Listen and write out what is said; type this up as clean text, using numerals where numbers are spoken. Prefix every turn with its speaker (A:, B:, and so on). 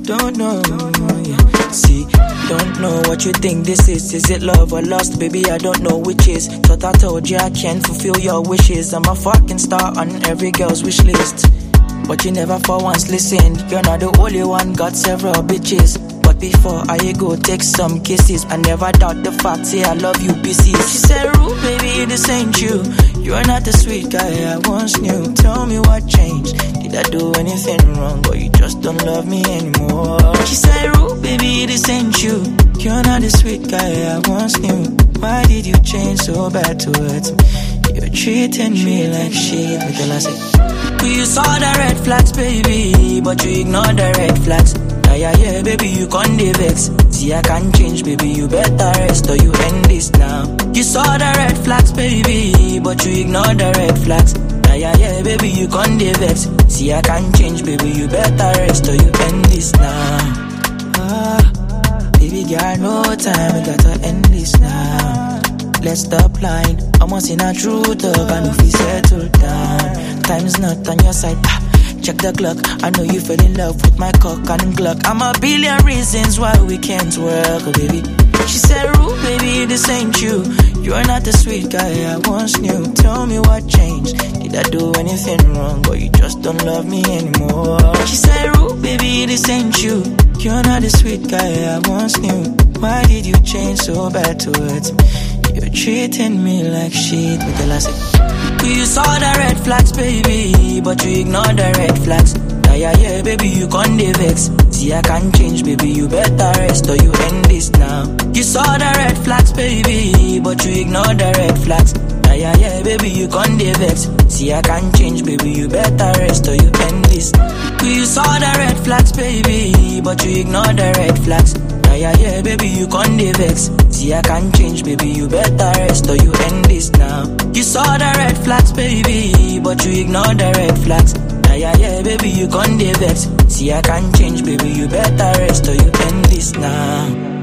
A: don't know, yeah. See, don't know what you think this is. Is it love or lust? Baby, I don't know which is. Thought I told you I can't fulfill your wishes. I'm a fucking star on every girl's wish list, but you never for once listened. You're not the only one, got several bitches. But before I go take some kisses, I never doubt the fact, say I love you, pieces. She said, Rude, baby, this ain't you. You're not the sweet guy I once knew. Tell me what changed. Did I do anything wrong, or you just don't love me anymore? She said, Rude, baby, this ain't you. You're not the sweet guy I once knew. Why did you change so bad towards me? You're treating me like shit. Me tell her, say, you saw the red flags, baby, but you ignored the red flags. Yeah, baby, you can't vex. See, I can't change, baby, you better rest or you end this now. You saw the red flags, baby, but you ignored the red flags. Yeah, baby, you can't vex. See, I can't change, baby, you better rest or you end this now. Baby, got no time, we gotta end this now. Let's stop lying, I'm once in a true talk, I know if we settle down. Time's not on your side. Check the clock, I know you fell in love with my cock and Glock. I'm a billion reasons why we can't work, oh baby. She said, Rude, baby, this ain't you. You're not the sweet guy I once knew. Tell me what changed. Did I do anything wrong, or you just don't love me anymore? She said, Rude, baby, this ain't you. You're not the sweet guy I once knew. Why did you change so bad towards me? You're treating me like shit. Me tell her, say, you saw the red flags, baby, but you ignored the red flags. Yeah, baby, you can't vex. See, I can't change, baby, you better rest or you end this now. You saw the red flags, baby, but you ignored the red flags. Yeah, baby, you can't vex. See, I can't change, baby, you better rest or you end this. You saw the red flags, baby, but you ignored the red flags. Yeah, baby, you can't vex. See, I can't change, baby, you better rest or you end this now. You saw the red flags, baby, but you ignored the red flags. Yeah, baby, you can't vex. See, I can't change, baby, you better rest or you end this now.